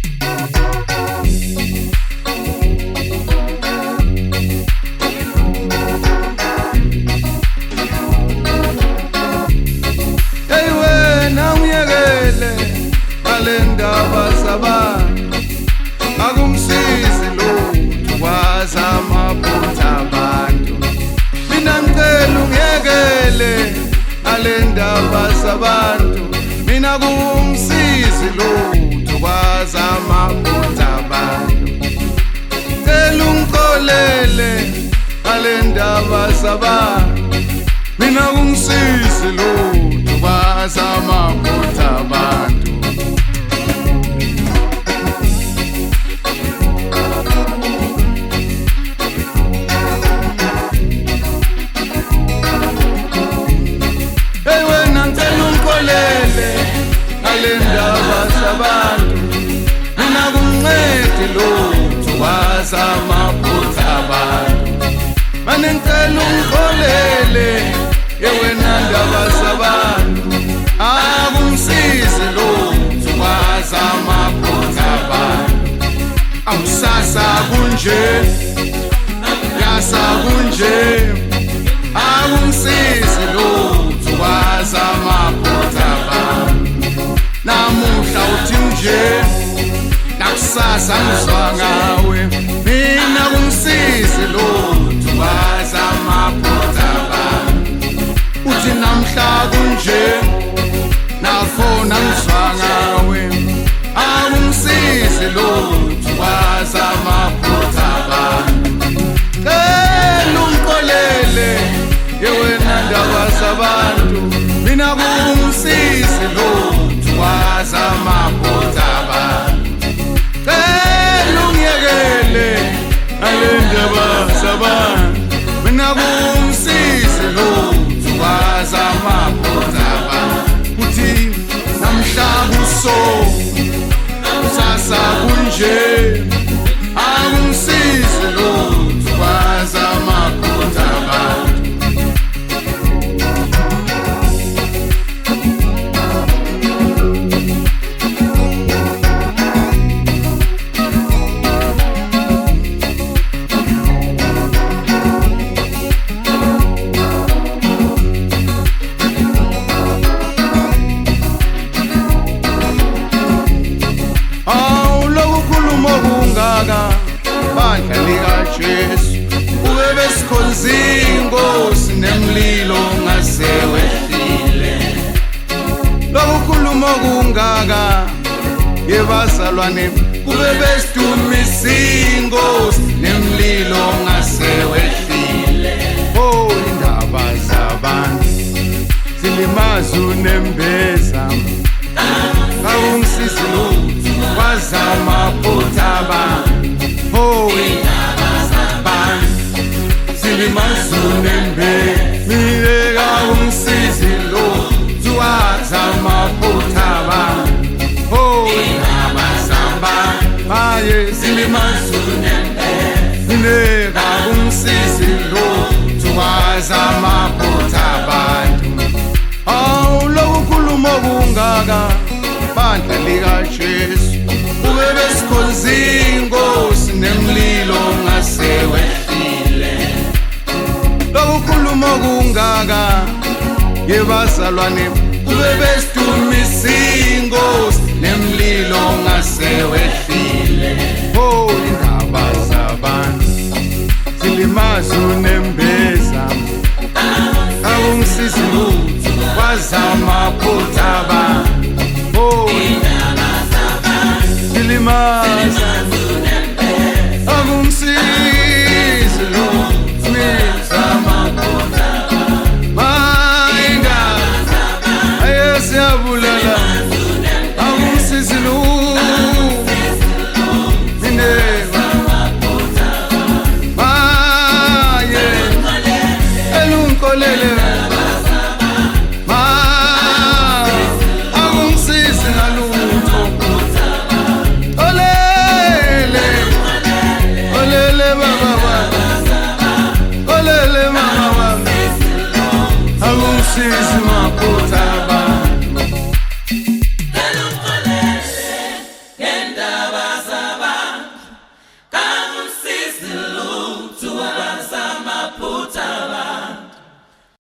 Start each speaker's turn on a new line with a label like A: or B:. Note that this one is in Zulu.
A: Ndaba zabantu akumsizi lutho kwazi amaphutha abantu. Mina ngicela ungiyekele ale ndaba zabantu, mina kumsizi lutho kwazi amaphutha abantu. Ngicela ungixolele ale ndaba zabantu, mina kumsizi lutho kwazi amaphutha abantu. Abantu mina kunqede lutho kwazi amaphutha abantu. Mane ngicela ungixolele yewena ndaba zabantu, akumsizi lutho kwazi amaphutha abantu. Awusasa kunje yasa kunje, akumsizi lutho kwazi amaphutha abantu. Namuhla uthi nje nakusasa ngizwa ngawe, mina kumsizi lutho kwazi amaphutha abantu. Uthi namhla kunje nafona ngizwa ngawe, akumsizi lutho kwazi amaphutha abantu. Ngicela ungixolele yewena ndaba zabantu, mina kumsizi lutho kwazi amaphutha abantu. Ngicela ungiyekele ale ndaba zabantu, mina kumsizi lutho kwazi amaphutha abantu. Uthi namhla kuso kusasa kunje, akumsizi lutho kwazi amaphutha abantu. Bandla likaJesu ube besikhonza inkosi nemlilo ngasewehlile. Lokukhuluma kungaka yebazalwane kube besidumisa inkosi nemlilo ngasewehlile. Oh, indaba zabantu zilimaza unembeza, awungisizi lutho kwazi amaphutha abantu. Oh, indaba zabantu zilimaza unembeza, mina awungisizi lutho kwazi amaphutha abantu. Oh, indaba zabantu aye zilimaza unembeza, mina awungisizi lutho kwazi amaphutha abantu. Awu lokukhuluma kungaka bandla likaJesu ube besikhonza inkosi nemlilo ngasewehlile. Lokukhuluma kungaka yebazalwane ube besidumisa